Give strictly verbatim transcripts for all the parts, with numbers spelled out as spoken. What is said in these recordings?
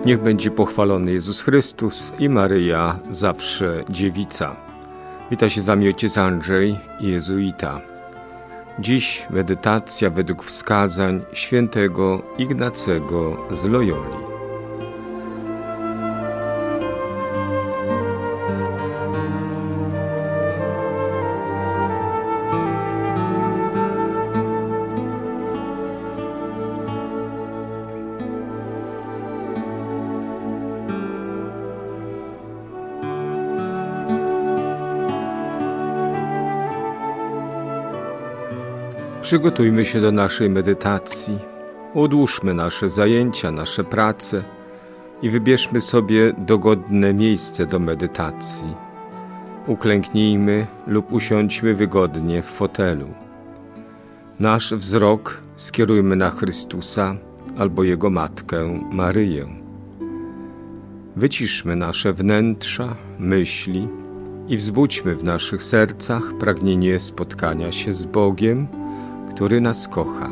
Niech będzie pochwalony Jezus Chrystus i Maryja, zawsze dziewica. Wita się z wami ojciec Andrzej, jezuita. Dziś medytacja według wskazań świętego Ignacego z Loyoli. Przygotujmy się do naszej medytacji, odłóżmy nasze zajęcia, nasze prace i wybierzmy sobie dogodne miejsce do medytacji. Uklęknijmy lub usiądźmy wygodnie w fotelu. Nasz wzrok skierujmy na Chrystusa albo Jego Matkę Maryję. Wyciszmy nasze wnętrza, myśli i wzbudźmy w naszych sercach pragnienie spotkania się z Bogiem, który nas kocha.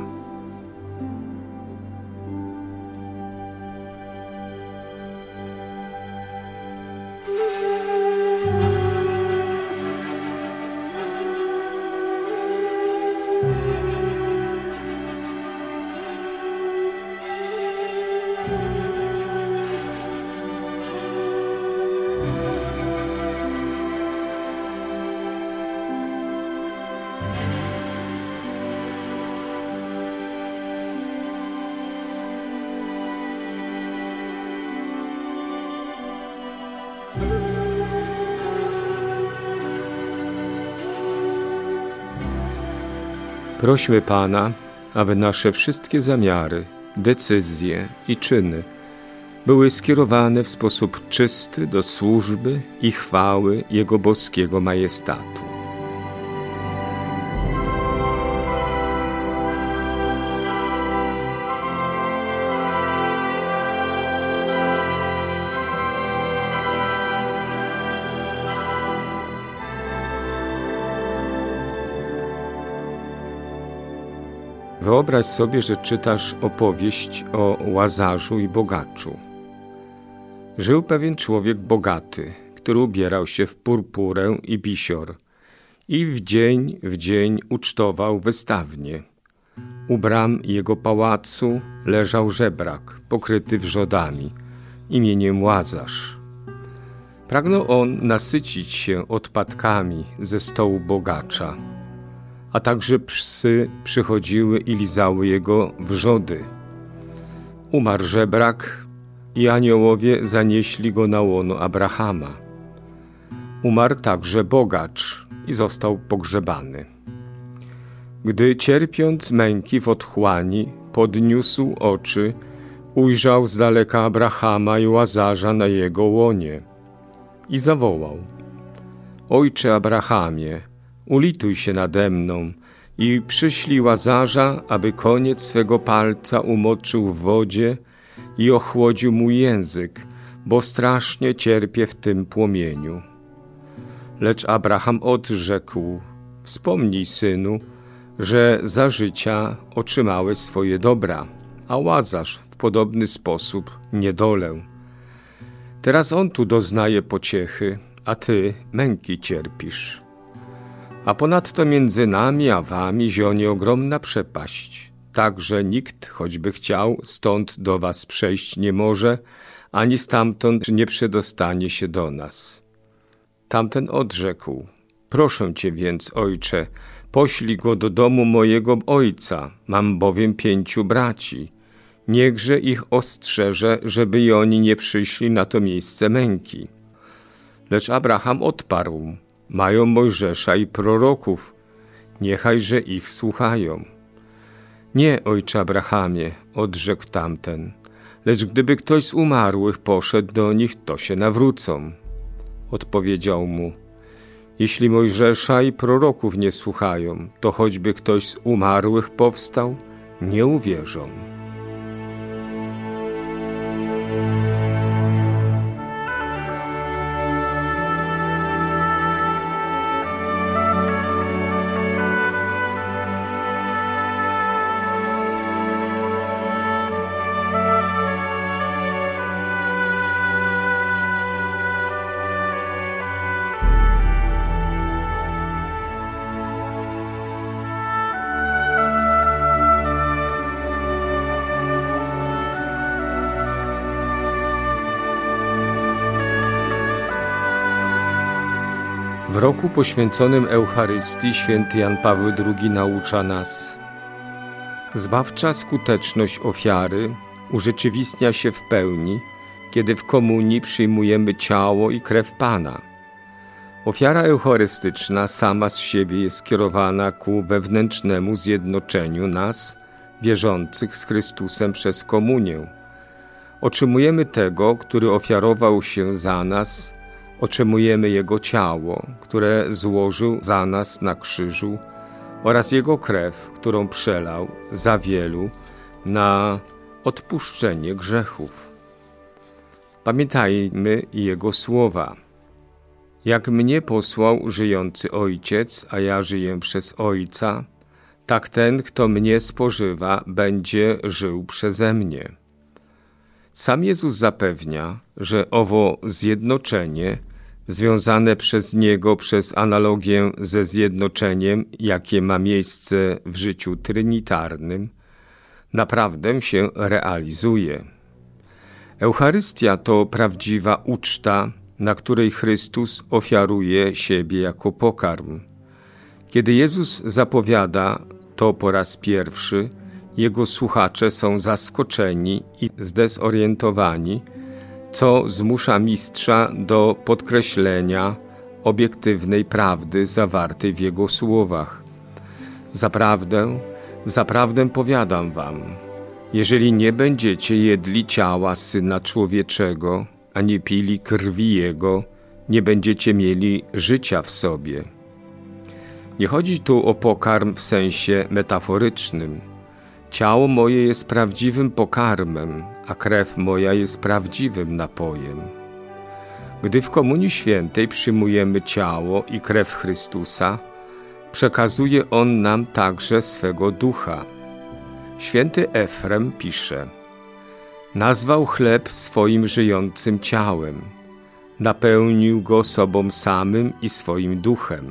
Prośmy Pana, aby nasze wszystkie zamiary, decyzje i czyny były skierowane w sposób czysty do służby i chwały Jego boskiego majestatu. Wyobraź sobie, że czytasz opowieść o Łazarzu i bogaczu. Żył pewien człowiek bogaty, który ubierał się w purpurę i bisior i w dzień w dzień ucztował wystawnie. U bram jego pałacu leżał żebrak pokryty wrzodami imieniem Łazarz. Pragnął on nasycić się odpadkami ze stołu bogacza, a także psy przychodziły i lizały jego wrzody. Umarł żebrak i aniołowie zanieśli go na łono Abrahama. Umarł także bogacz i został pogrzebany. Gdy cierpiąc męki w otchłani podniósł oczy, ujrzał z daleka Abrahama i Łazarza na jego łonie i zawołał: Ojcze Abrahamie, ulituj się nade mną i przyślij Łazarza, aby koniec swego palca umoczył w wodzie i ochłodził mój język, bo strasznie cierpię w tym płomieniu. Lecz Abraham odrzekł: Wspomnij, synu, że za życia otrzymałeś swoje dobra, a Łazarz w podobny sposób niedolę. Teraz on tu doznaje pociechy, a ty męki cierpisz. A ponadto między nami a wami zionie ogromna przepaść, tak że nikt, choćby chciał, stąd do was przejść nie może, ani stamtąd nie przedostanie się do nas. Tamten odrzekł: Proszę cię więc, ojcze, poślij go do domu mojego ojca, mam bowiem pięciu braci. Niechże ich ostrzeże, żeby i oni nie przyszli na to miejsce męki. Lecz Abraham odparł: Mają Mojżesza i proroków, niechajże ich słuchają. Nie, ojcze Abrahamie, odrzekł tamten, lecz gdyby ktoś z umarłych poszedł do nich, to się nawrócą. Odpowiedział mu: Jeśli Mojżesza i proroków nie słuchają, to choćby ktoś z umarłych powstał, nie uwierzą. W roku poświęconym Eucharystii święty Jan Paweł drugi naucza nas: zbawcza skuteczność ofiary urzeczywistnia się w pełni, kiedy w komunii przyjmujemy ciało i krew Pana. Ofiara eucharystyczna sama z siebie jest skierowana ku wewnętrznemu zjednoczeniu nas, wierzących z Chrystusem przez komunię. Otrzymujemy tego, który ofiarował się za nas, otrzymujemy Jego ciało, które złożył za nas na krzyżu, oraz Jego krew, którą przelał za wielu na odpuszczenie grzechów. Pamiętajmy Jego słowa. Jak mnie posłał żyjący Ojciec, a ja żyję przez Ojca, tak ten, kto mnie spożywa, będzie żył przeze mnie. Sam Jezus zapewnia, że owo zjednoczenie, związane przez Niego przez analogię ze zjednoczeniem, jakie ma miejsce w życiu trinitarnym, naprawdę się realizuje. Eucharystia to prawdziwa uczta, na której Chrystus ofiaruje siebie jako pokarm. Kiedy Jezus zapowiada to po raz pierwszy, Jego słuchacze są zaskoczeni i zdezorientowani, co zmusza mistrza do podkreślenia obiektywnej prawdy zawartej w Jego słowach. Zaprawdę, zaprawdę powiadam wam, jeżeli nie będziecie jedli ciała Syna Człowieczego, ani pili krwi Jego, nie będziecie mieli życia w sobie. Nie chodzi tu o pokarm w sensie metaforycznym. Ciało moje jest prawdziwym pokarmem, a krew moja jest prawdziwym napojem. Gdy w Komunii Świętej przyjmujemy ciało i krew Chrystusa, przekazuje On nam także swego ducha. Święty Efrem pisze: nazwał chleb swoim żyjącym ciałem, napełnił go sobą samym i swoim duchem.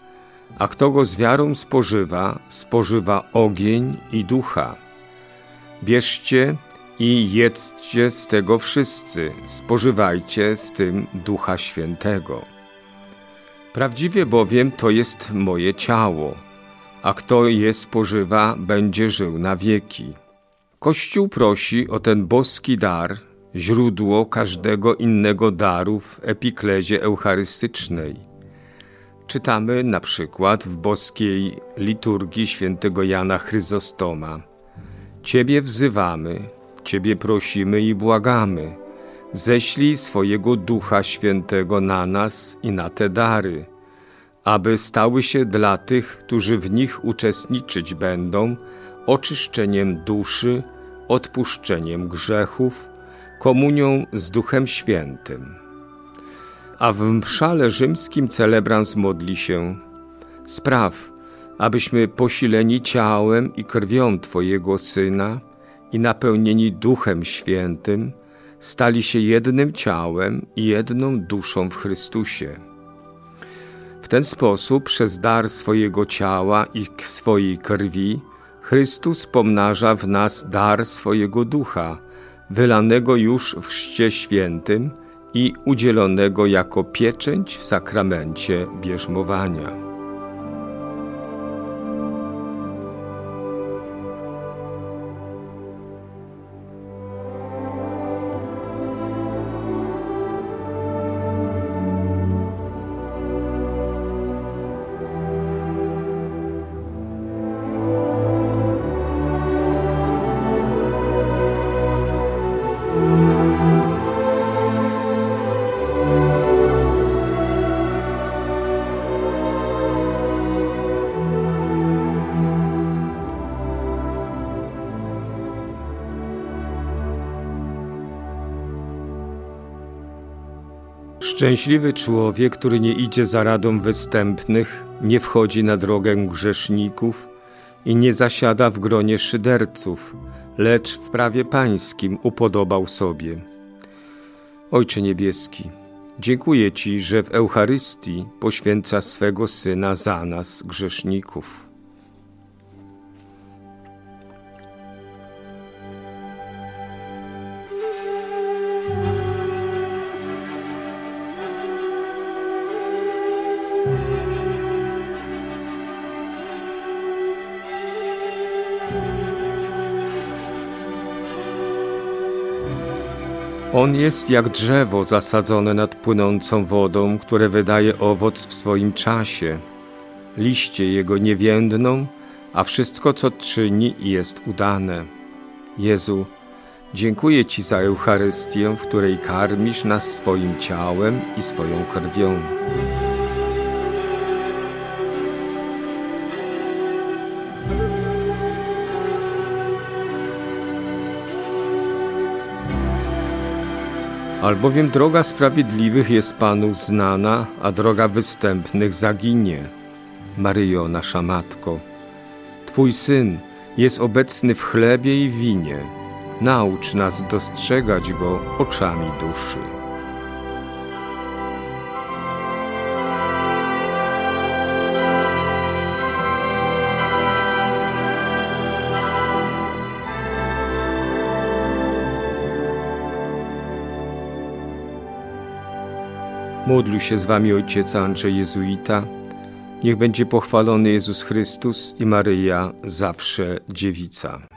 A kto go z wiarą spożywa, spożywa ogień i ducha. Bierzcie i jedzcie z tego wszyscy, spożywajcie z tym Ducha Świętego. Prawdziwie bowiem to jest moje ciało, a kto je spożywa, będzie żył na wieki. Kościół prosi o ten boski dar, źródło każdego innego daru w epiklezie eucharystycznej. Czytamy na przykład w boskiej liturgii świętego Jana Chryzostoma: Ciebie wzywamy, Ciebie prosimy i błagamy, ześlij swojego Ducha Świętego na nas i na te dary, aby stały się dla tych, którzy w nich uczestniczyć będą, oczyszczeniem duszy, odpuszczeniem grzechów, komunią z Duchem Świętym. A w mszale rzymskim celebrans modli się: spraw, abyśmy posileni ciałem i krwią Twojego Syna i napełnieni Duchem Świętym stali się jednym ciałem i jedną duszą w Chrystusie. W ten sposób przez dar swojego ciała i swojej krwi Chrystus pomnaża w nas dar swojego Ducha, wylanego już w Chrzcie Świętym i udzielonego jako pieczęć w sakramencie bierzmowania. Szczęśliwy człowiek, który nie idzie za radą występnych, nie wchodzi na drogę grzeszników i nie zasiada w gronie szyderców, lecz w prawie pańskim upodobał sobie. Ojcze Niebieski, dziękuję Ci, że w Eucharystii poświęcasz swego Syna za nas, grzeszników. On jest jak drzewo zasadzone nad płynącą wodą, które wydaje owoc w swoim czasie. Liście jego nie więdną, a wszystko, co czyni, jest udane. Jezu, dziękuję Ci za Eucharystię, w której karmisz nas swoim ciałem i swoją krwią. Albowiem droga sprawiedliwych jest Panu znana, a droga występnych zaginie. Maryjo, nasza Matko, Twój Syn jest obecny w chlebie i winie. Naucz nas dostrzegać Go oczami duszy. Módl się z Wami ojciec Andrzej Jezuita. Niech będzie pochwalony Jezus Chrystus i Maryja, zawsze dziewica.